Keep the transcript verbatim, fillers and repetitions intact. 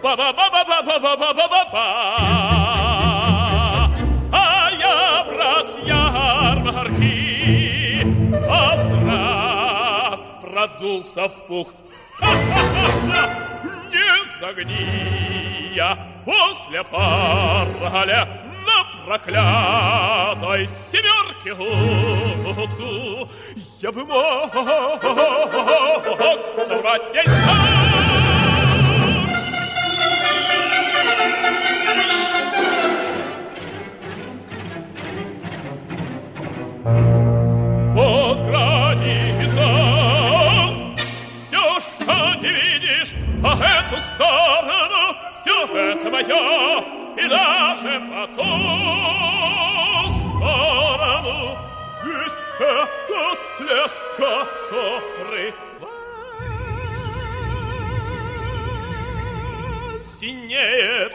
ба-ба-ба-ба-ба-ба-ба-ба-ба-ба. А я, брат, с ярмарки, поздрав, продулся в пух. Не загни я после пароля на проклятой семерке утку. Я бы мог сорвать весь вот граница, все, что не видишь, по эту сторону, все это мое, и даже по ту сторону весь этот лес, который синеет